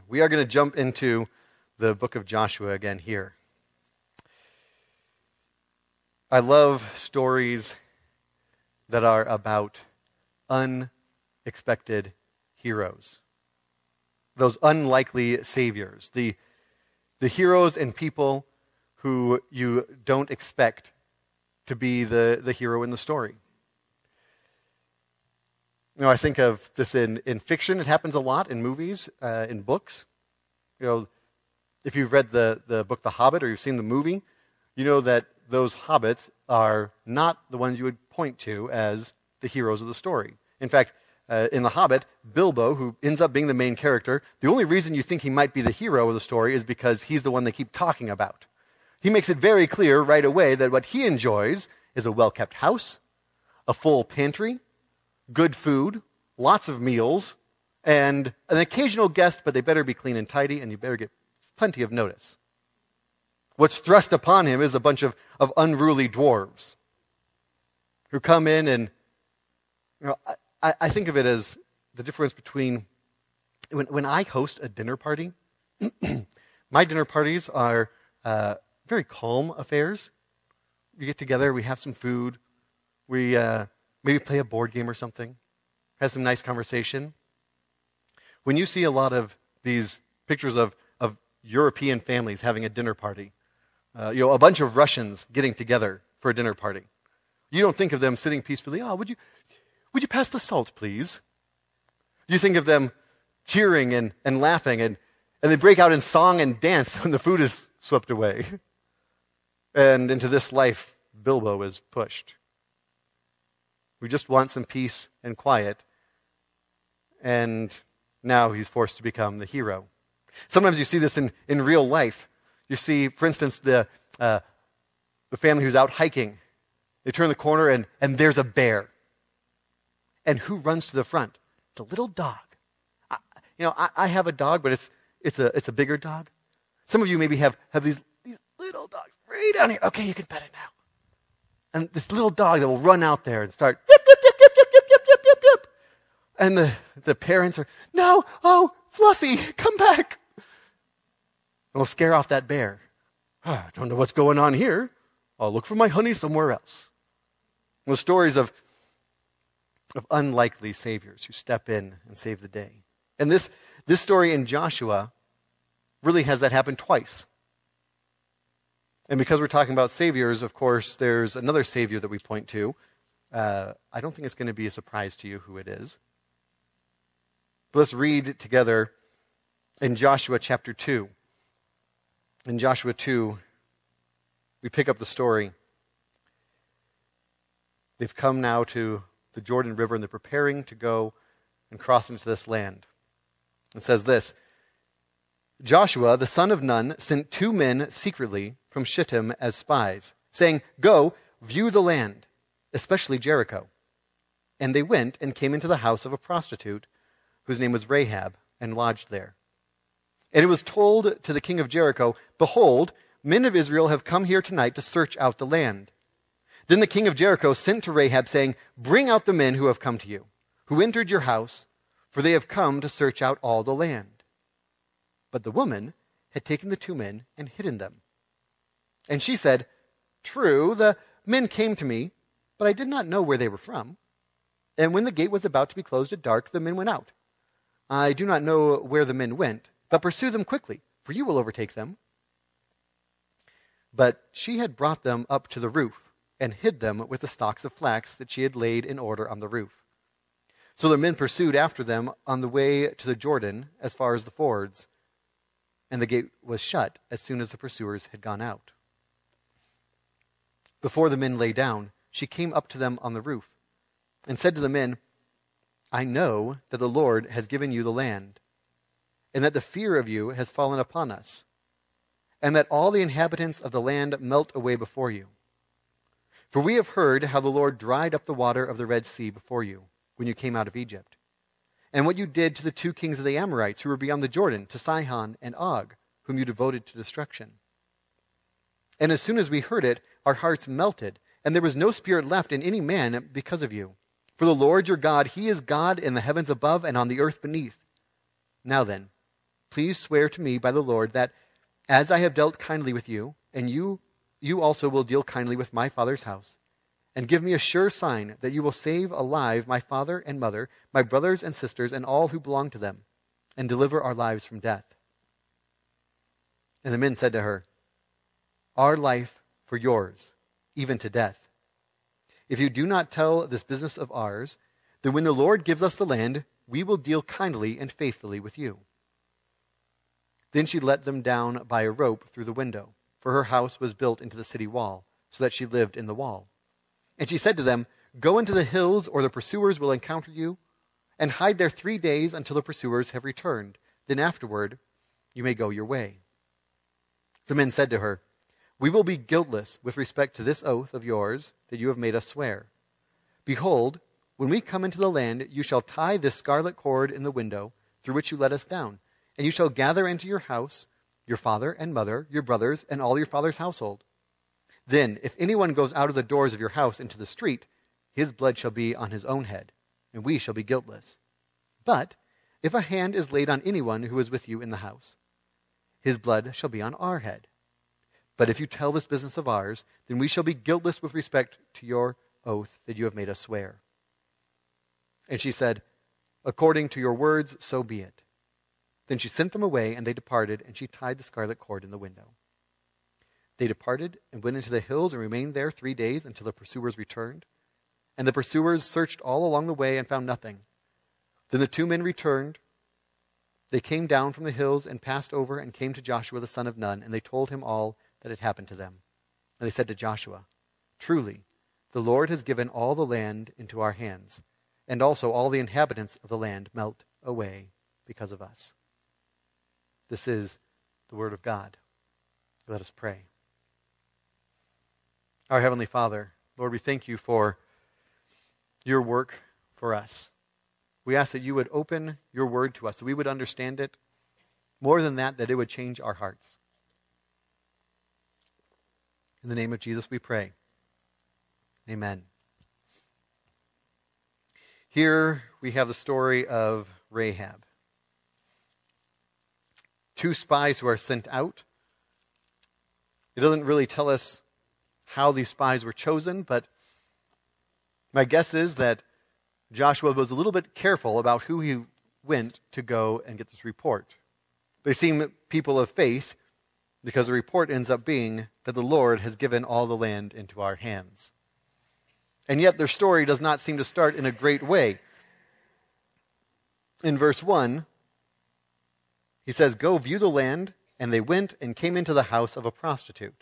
We are going to jump into the book of Joshua again here. I love stories that are about unexpected heroes. Those unlikely saviors. The heroes and people who you don't expect to be the hero in the story. You know, I think of this in fiction. It happens a lot in movies, in books. You know, if you've read the book The Hobbit or you've seen the movie, you know that those hobbits are not the ones you would point to as the heroes of the story. In fact, in The Hobbit, Bilbo, who ends up being the main character, the only reason you think he might be the hero of the story is because he's the one they keep talking about. He makes it very clear right away that what he enjoys is a well-kept house, a full pantry, good food, lots of meals, and an occasional guest, but they better be clean and tidy, and you better get plenty of notice. What's thrust upon him is a bunch of unruly dwarves who come in and, you know, I think of it as the difference between when I host a dinner party, my dinner parties are very calm affairs. We get together, we have some food, we maybe play a board game or something, have some nice conversation. When you see a lot of these pictures of European families having a dinner party, you know, a bunch of Russians getting together for a dinner party, you don't think of them sitting peacefully, would you pass the salt, please? You think of them cheering and laughing, and they break out in song and dance when the food is swept away. And into this life, Bilbo is pushed. We just want some peace and quiet, and now he's forced to become the hero. Sometimes you see this in real life. You see, for instance, the family who's out hiking. They turn the corner, and there's a bear. And who runs to the front? The little dog. I have a dog, but it's a bigger dog. Some of you maybe have these little dogs way down here. Okay, you can pet it now. And this little dog that will run out there and start yip, yip, yip, yip, yip, yip, yip, yip, yip, yip. And the parents are, no, oh, Fluffy, come back. And we'll scare off that bear. I don't know what's going on here. I'll look for my honey somewhere else. And the stories of unlikely saviors who step in and save the day. And this story in Joshua really has that happen twice. And because we're talking about saviors, of course, there's another savior that we point to. I don't think it's going to be a surprise to you who it is. But let's read together in Joshua chapter 2. In Joshua 2, we pick up the story. They've come now to the Jordan River, and they're preparing to go and cross into this land. It says this: Joshua, the son of Nun, sent 2 men secretly from Shittim as spies, saying, "Go, view the land, especially Jericho." And they went and came into the house of a prostitute, whose name was Rahab, and lodged there. And it was told to the king of Jericho, "Behold, men of Israel have come here tonight to search out the land." Then the king of Jericho sent to Rahab, saying, "Bring out the men who have come to you, who entered your house, for they have come to search out all the land." But the woman had taken the 2 men and hidden them. And she said, "True, the men came to me, but I did not know where they were from. And when the gate was about to be closed at dark, the men went out. I do not know where the men went, but pursue them quickly, for you will overtake them." But she had brought them up to the roof and hid them with the stalks of flax that she had laid in order on the roof. So the men pursued after them on the way to the Jordan as far as the fords, and the gate was shut as soon as the pursuers had gone out. Before the men lay down, she came up to them on the roof and said to the men, "I know that the Lord has given you the land, and that the fear of you has fallen upon us, and that all the inhabitants of the land melt away before you. For we have heard how the Lord dried up the water of the Red Sea before you when you came out of Egypt, and what you did to the 2 kings of the Amorites who were beyond the Jordan, to Sihon and Og, whom you devoted to destruction. And as soon as we heard it, our hearts melted, and there was no spirit left in any man because of you. For the Lord your God, he is God in the heavens above and on the earth beneath. Now then, please swear to me by the Lord that as I have dealt kindly with you, and you also will deal kindly with my father's house, and give me a sure sign that you will save alive my father and mother, my brothers and sisters, and all who belong to them, and deliver our lives from death." And the men said to her, "Our life for yours, even to death. If you do not tell this business of ours, then when the Lord gives us the land, we will deal kindly and faithfully with you." Then she let them down by a rope through the window, for her house was built into the city wall, so that she lived in the wall. And she said to them, "Go into the hills, or the pursuers will encounter you, and hide there 3 days until the pursuers have returned. Then afterward you may go your way." The men said to her, "We will be guiltless with respect to this oath of yours that you have made us swear. Behold, when we come into the land, you shall tie this scarlet cord in the window through which you let us down, and you shall gather into your house your father and mother, your brothers, and all your father's household. Then, if anyone goes out of the doors of your house into the street, his blood shall be on his own head, and we shall be guiltless. But if a hand is laid on anyone who is with you in the house, his blood shall be on our head. But if you tell this business of ours, then we shall be guiltless with respect to your oath that you have made us swear." And she said, "According to your words, so be it." Then she sent them away, and they departed, and she tied the scarlet cord in the window. They departed and went into the hills and remained there 3 days until the pursuers returned. And the pursuers searched all along the way and found nothing. Then the 2 men returned. They came down from the hills and passed over and came to Joshua the son of Nun, and they told him all that had happened to them. And they said to Joshua, "Truly, the Lord has given all the land into our hands, and also all the inhabitants of the land melt away because of us." This is the word of God. Let us pray. Our Heavenly Father, Lord, we thank you for your work for us. We ask that you would open your word to us, that we would understand it. More than that, that it would change our hearts. In the name of Jesus we pray. Amen. Here we have the story of Rahab. 2 spies who are sent out. It doesn't really tell us how these spies were chosen, but my guess is that Joshua was a little bit careful about who he went to go and get this report. They seem people of faith because the report ends up being that the Lord has given all the land into our hands. And yet their story does not seem to start in a great way. In verse 1, he says, "Go view the land," and they went and came into the house of a prostitute.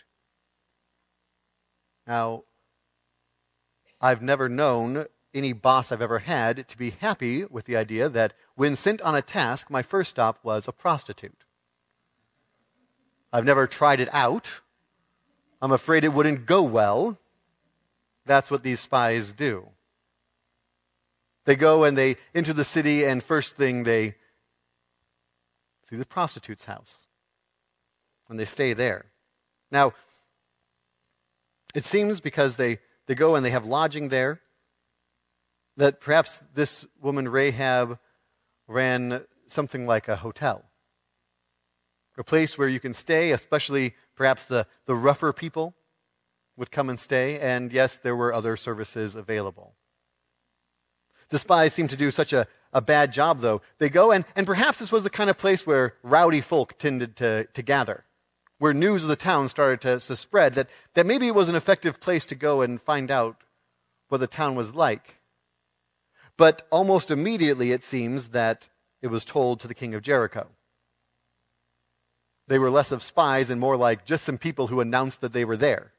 Now, I've never known any boss I've ever had to be happy with the idea that when sent on a task, my first stop was a prostitute. I've never tried it out. I'm afraid it wouldn't go well. That's what these spies do. They go and they enter the city, and first thing they see the prostitute's house. And they stay there. Now, it seems because they go and they have lodging there, that perhaps this woman Rahab ran something like a hotel. A place where you can stay, especially perhaps the rougher people would come and stay. And yes, there were other services available. The spies seem to do such a bad job, though. They go, and perhaps this was the kind of place where rowdy folk tended to gather, where news of the town started to spread, that maybe it was an effective place to go and find out what the town was like. But almost immediately it seems that it was told to the king of Jericho. They were less of spies and more like just some people who announced that they were there.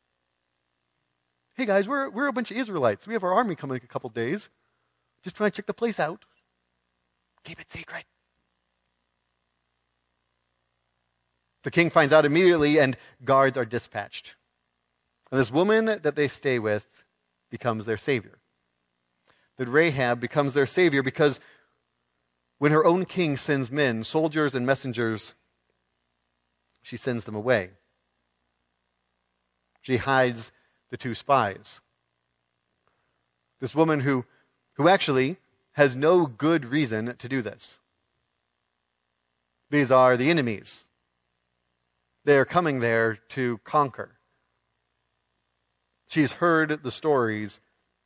"Hey guys, we're a bunch of Israelites. We have our army coming in a couple days. Just trying to check the place out. Keep it secret." The king finds out immediately, and guards are dispatched. And this woman that they stay with becomes their savior. That Rahab becomes their savior because when her own king sends men, soldiers and messengers, she sends them away. She hides the 2 spies. This woman who actually has no good reason to do this. These are the enemies. They are coming there to conquer. She's heard the stories.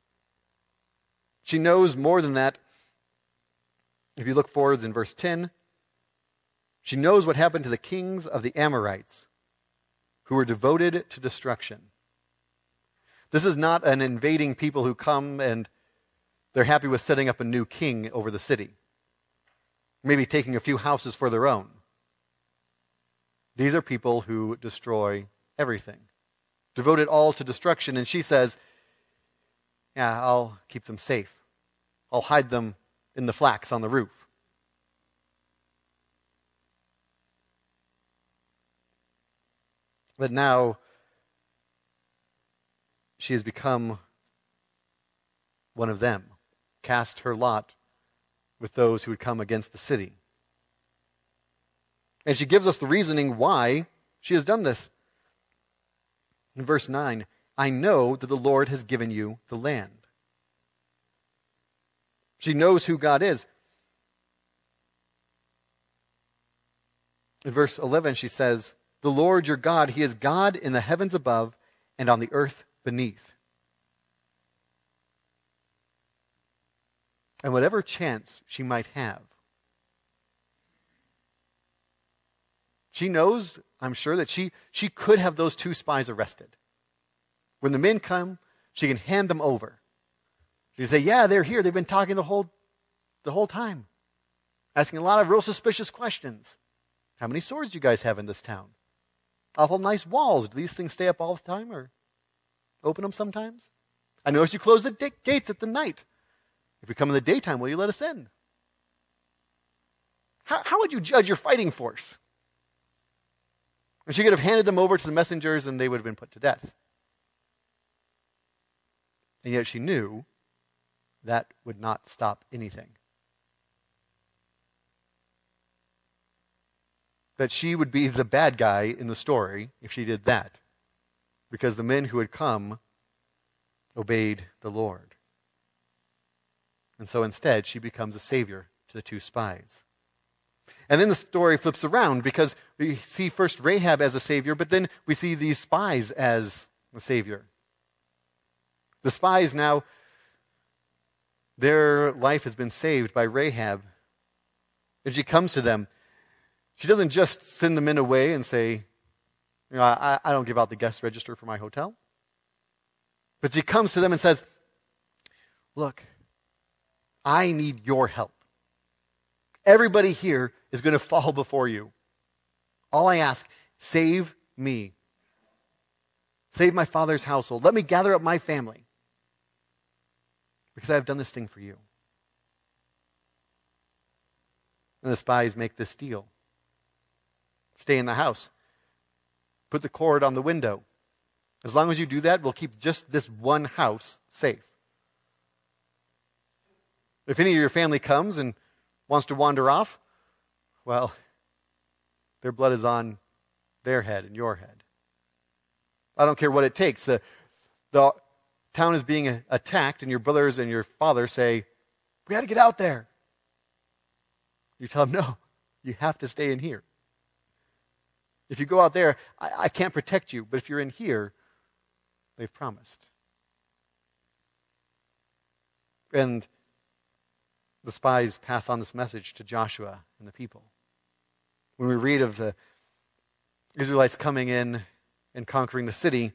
She knows more than that. If you look forwards in verse 10, she knows what happened to the kings of the Amorites who were devoted to destruction. This is not an invading people who come and they're happy with setting up a new king over the city. Maybe taking a few houses for their own. These are people who destroy everything. Devoted all to destruction. And she says, yeah, I'll keep them safe. I'll hide them in the flax on the roof. But now she has become one of them, cast her lot with those who would come against the city. And she gives us the reasoning why she has done this. In verse 9, I know that the Lord has given you the land. She knows who God is. In verse 11, she says, the Lord your God, He is God in the heavens above and on the earth beneath. And whatever chance she might have, she knows, I'm sure, that she could have those 2 spies arrested. When the men come, she can hand them over. She can say, yeah, they're here. They've been talking the whole time. Asking a lot of real suspicious questions. How many swords do you guys have in this town? Awful nice walls. Do these things stay up all the time or open them sometimes? I noticed you close the gates at the night. If we come in the daytime, will you let us in? How would you judge your fighting force? And she could have handed them over to the messengers and they would have been put to death. And yet she knew that would not stop anything. That she would be the bad guy in the story if she did that. Because the men who had come obeyed the Lord. And so instead, she becomes a savior to the 2 spies. And then the story flips around because we see first Rahab as a savior, but then we see these spies as a savior. The spies now, their life has been saved by Rahab. If she comes to them, she doesn't just send the men away and say, I don't give out the guest register for my hotel. But she comes to them and says, look, I need your help. Everybody here is going to fall before you. All I ask, save me. Save my father's household. Let me gather up my family. Because I have done this thing for you. And the spies make this deal. Stay in the house. Put the cord on the window. As long as you do that, we'll keep just this one house safe. If any of your family comes and wants to wander off, well, their blood is on their head and your head. I don't care what it takes. The town is being attacked and your brothers and your father say, we got to get out there. You tell them, no, you have to stay in here. If you go out there, I can't protect you, but if you're in here, they've promised. And the spies pass on this message to Joshua and the people. When we read of the Israelites coming in and conquering the city,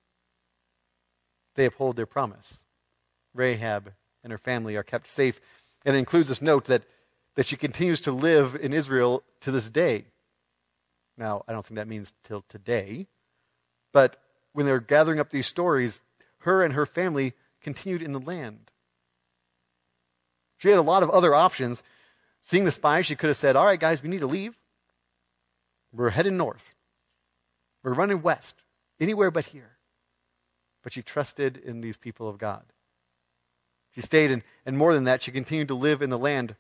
they uphold their promise. Rahab and her family are kept safe. And it includes this note that she continues to live in Israel to this day. Now, I don't think that means till today. But when they're gathering up these stories, her and her family continued in the land. She had a lot of other options. Seeing the spies, she could have said, all right, guys, we need to leave. We're heading north. We're running west. Anywhere but here. But she trusted in these people of God. She stayed, and more than that, she continued to live in the land.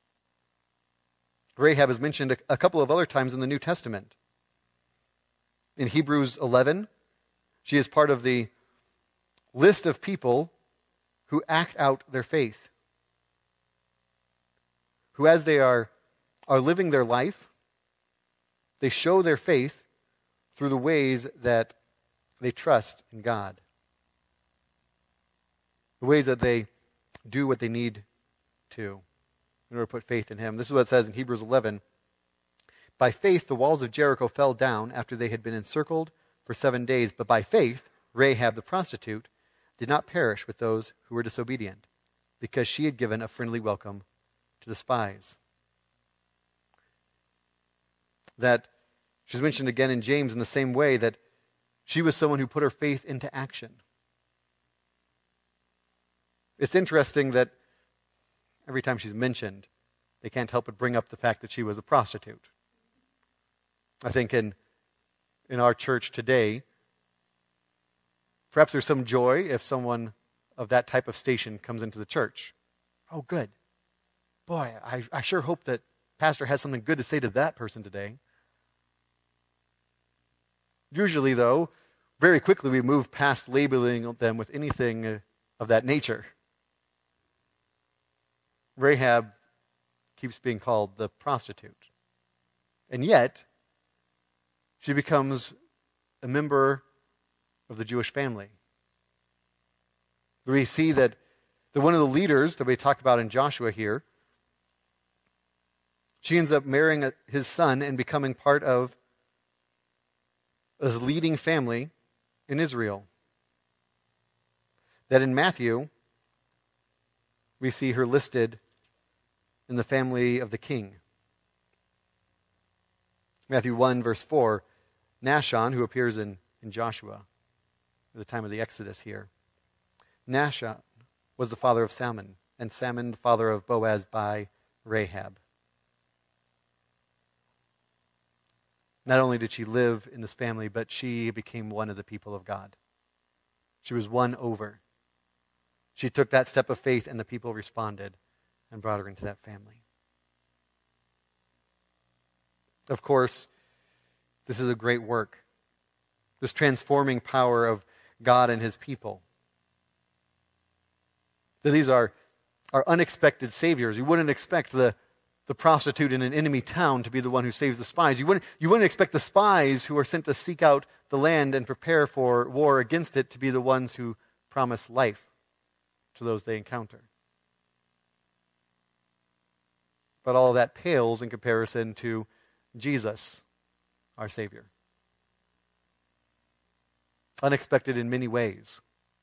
Rahab is mentioned a couple of other times in the New Testament. In Hebrews 11, she is part of the list of people who act out their faith. Who, as they are living their life, They show their faith through the ways that they trust in God. The ways that they do what they need to in order to put faith in him. This is what it says in Hebrews 11. By faith, the walls of Jericho fell down after they had been encircled for 7 days. But by faith, Rahab the prostitute did not perish with those who were disobedient, because she had given a friendly welcome to the spies. That she's mentioned again in James in the same way, that she was someone who put her faith into action. It's interesting that every time she's mentioned, they can't help but bring up the fact that she was a prostitute. I think in our church today, perhaps there's some joy if someone of that type of station comes into the church. Oh, good. Boy, I sure hope that pastor has something good to say to that person today. Usually, though, very quickly we move past labeling them with anything of that nature. Rahab keeps being called the prostitute. And yet, she becomes a member of the Jewish family. We see that one of the leaders that we talk about in Joshua here, she ends up marrying his son and becoming part of a leading family in Israel. That in Matthew, we see her listed in the family of the king. Matthew 1, verse 4, Nahshon, who appears in Joshua at the time of the Exodus here. Nahshon was the father of Salmon, and Salmon the father of Boaz by Rahab. Not only did she live in this family, but she became one of the people of God. She was won over. She took that step of faith, and the people responded and brought her into that family. Of course, this is a great work. This transforming power of God and his people. These are unexpected saviors. You wouldn't expect the prostitute in an enemy town to be the one who saves the spies. You wouldn't expect the spies who are sent to seek out the land and prepare for war against it to be the ones who promise life to those they encounter. But all of that pales in comparison to Jesus, our Savior. Unexpected in many ways.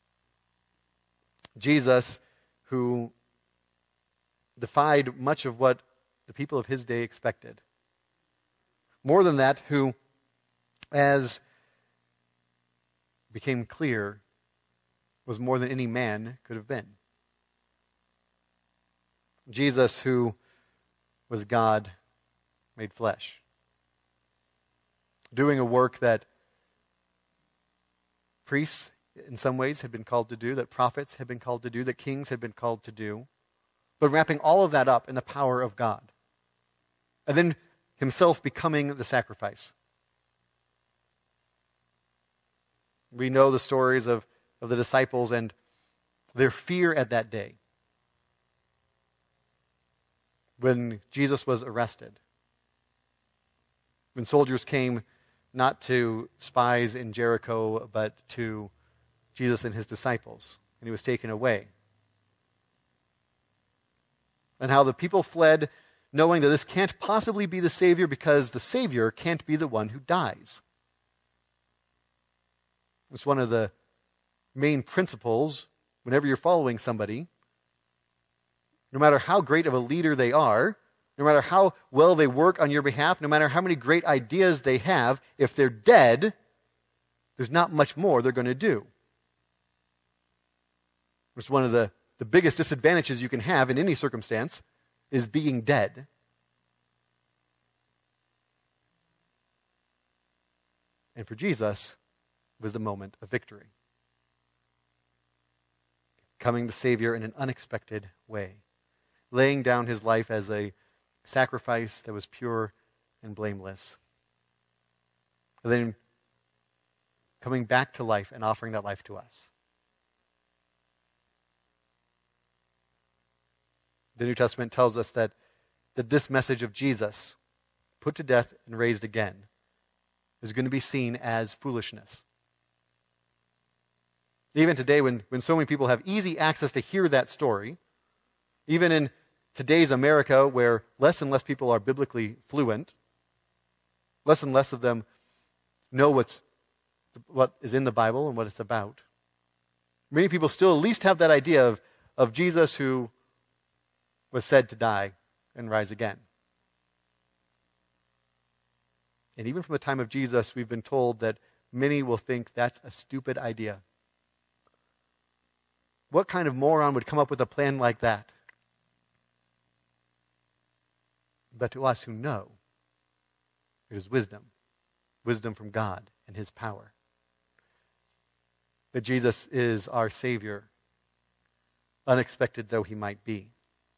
Jesus, who defied much of what the people of his day expected. More than that, who, as became clear, was more than any man could have been. Jesus, who was God made flesh, doing a work that priests in some ways had been called to do, that prophets had been called to do, that kings had been called to do, but wrapping all of that up in the power of God. And then himself becoming the sacrifice. We know the stories of the disciples and their fear at that day when Jesus was arrested. When soldiers came not to spies in Jericho, but to Jesus and his disciples, and he was taken away. And how the people fled, knowing that this can't possibly be the Savior, because the Savior can't be the one who dies. It's one of the main principles whenever you're following somebody. No matter how great of a leader they are, no matter how well they work on your behalf, no matter how many great ideas they have, if they're dead, there's not much more they're going to do. It's one of the biggest disadvantages you can have in any circumstance is being dead. And for Jesus, it was the moment of victory. Coming the Savior in an unexpected way. Laying down his life as a sacrifice that was pure and blameless. And then coming back to life and offering that life to us. The New Testament tells us that this message of Jesus, put to death and raised again, is going to be seen as foolishness. Even today, when so many people have easy access to hear that story, even in today's America, where less and less people are biblically fluent, less and less of them know what is in the Bible and what it's about, many people still at least have that idea of Jesus who was said to die and rise again. And even from the time of Jesus, we've been told that many will think that's a stupid idea. What kind of moron would come up with a plan like that? But to us who know, it is wisdom. Wisdom from God and His power. That Jesus is our Savior, unexpected though He might be.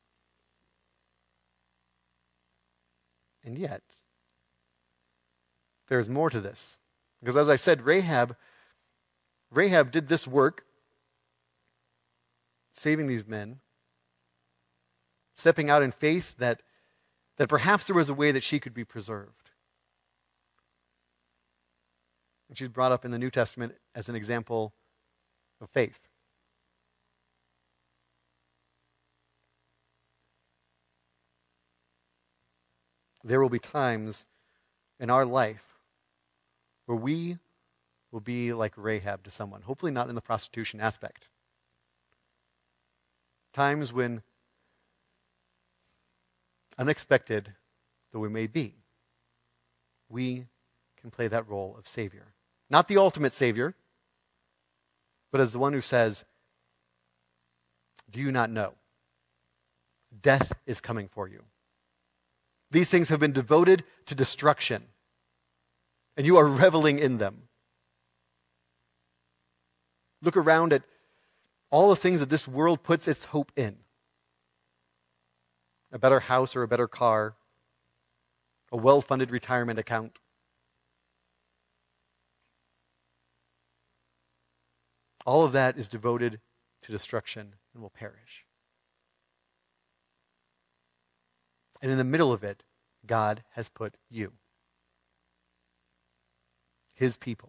And yet, there's more to this. Because as I said, Rahab did this work, saving these men, stepping out in faith that perhaps there was a way that she could be preserved. And she's brought up in the New Testament as an example of faith. There will be times in our life where we will be like Rahab to someone. Hopefully not in the prostitution aspect. Times when, unexpected though we may be, we can play that role of Savior. Not the ultimate Savior, but as the one who says, do you not know? Death is coming for you. These things have been devoted to destruction, and you are reveling in them. Look around at all the things that this world puts its hope in. A better house or a better car, a well-funded retirement account. All of that is devoted to destruction and will perish. And in the middle of it, God has put you, His people.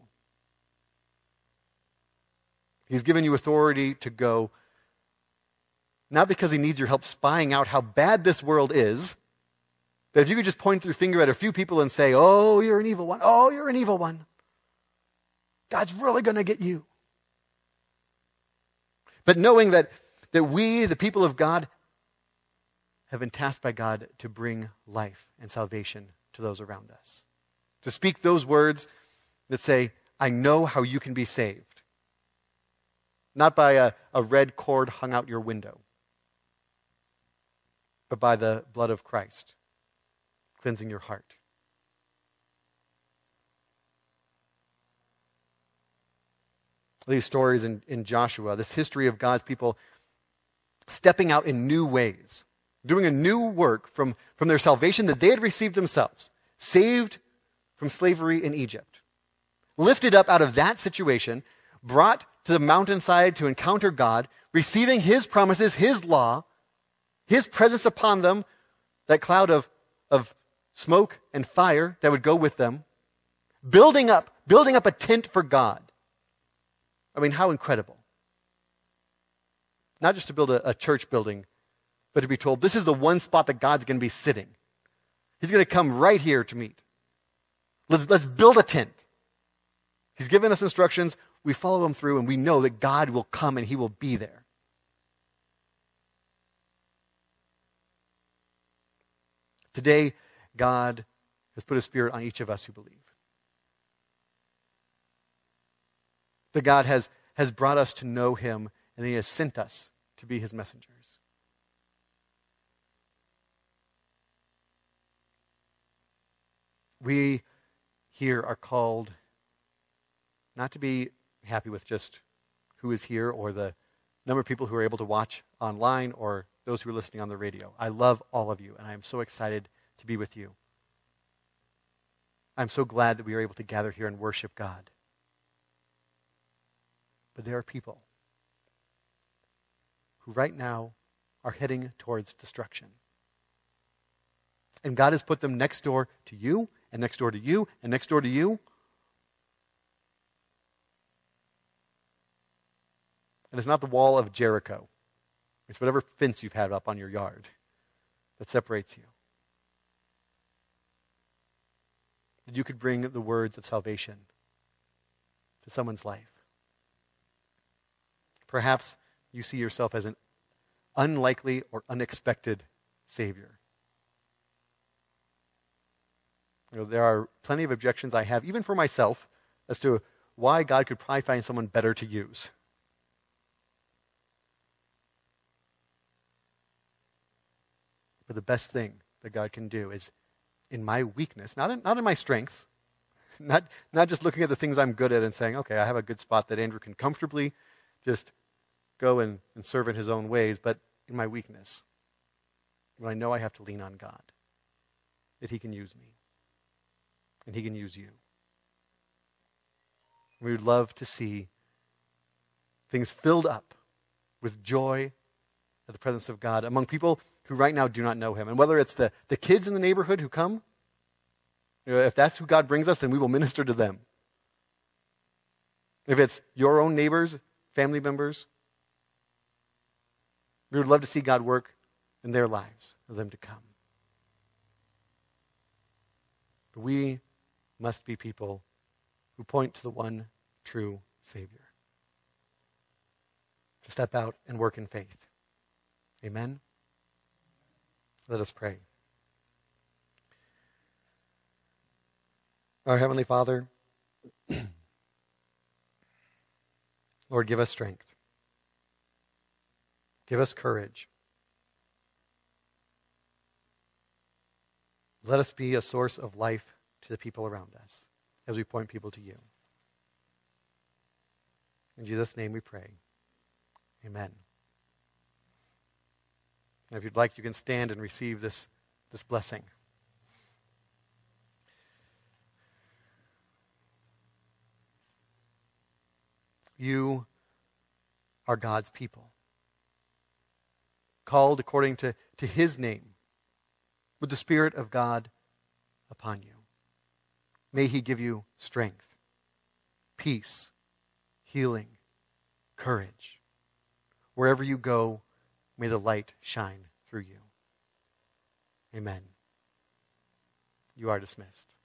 He's given you authority to go, not because He needs your help spying out how bad this world is, that if you could just point your finger at a few people and say, oh, you're an evil one. Oh, you're an evil one. God's really going to get you. But knowing that we, the people of God, have been tasked by God to bring life and salvation to those around us. To speak those words that say, I know how you can be saved. Not by a red cord hung out your window, but by the blood of Christ, cleansing your heart. These stories in Joshua, this history of God's people stepping out in new ways, doing a new work from their salvation that they had received themselves, saved from slavery in Egypt, lifted up out of that situation, brought to the mountainside to encounter God, receiving His promises, His law, His presence upon them, that cloud of smoke and fire that would go with them, building up a tent for God. I mean, how incredible. Not just to build a church building, but to be told, this is the one spot that God's going to be sitting. He's going to come right here to meet. Let's build a tent. He's given us instructions. We follow Him through, and we know that God will come and He will be there. Today, God has put His Spirit on each of us who believe. That God has brought us to know Him, and He has sent us to be His messengers. We here are called not to be happy with just who is here or the number of people who are able to watch online or those who are listening on the radio. I love all of you, and I am so excited to be with you. I'm so glad that we are able to gather here and worship God. But there are people who right now are heading towards destruction. And God has put them next door to you, and next door to you, and next door to you. And it's not the wall of Jericho. It's whatever fence you've had up on your yard that separates you. That you could bring the words of salvation to someone's life. Perhaps you see yourself as an unlikely or unexpected Savior. There are plenty of objections I have, even for myself, as to why God could probably find someone better to use. But the best thing that God can do is in my weakness, not in my strengths, not just looking at the things I'm good at and saying, okay, I have a good spot that Andrew can comfortably just go and serve in his own ways, but in my weakness, when I know I have to lean on God, that he can use me, and he can use you. We would love to see things filled up with joy at the presence of God among people who right now do not know him. And whether it's the kids in the neighborhood who come, if that's who God brings us, then we will minister to them. If it's your own neighbors, family members, we would love to see God work in their lives for them to come. But we must be people who point to the one true Savior. To step out and work in faith. Amen? Let us pray. Our Heavenly Father, Lord, give us strength. Give us courage. Let us be a source of life to the people around us as we point people to you. In Jesus' name we pray. Amen. And if you'd like, you can stand and receive this blessing. You are God's people, called according to his name, with the Spirit of God upon you. May he give you strength, peace, healing, courage. Wherever you go, may the light shine through you. Amen. You are dismissed.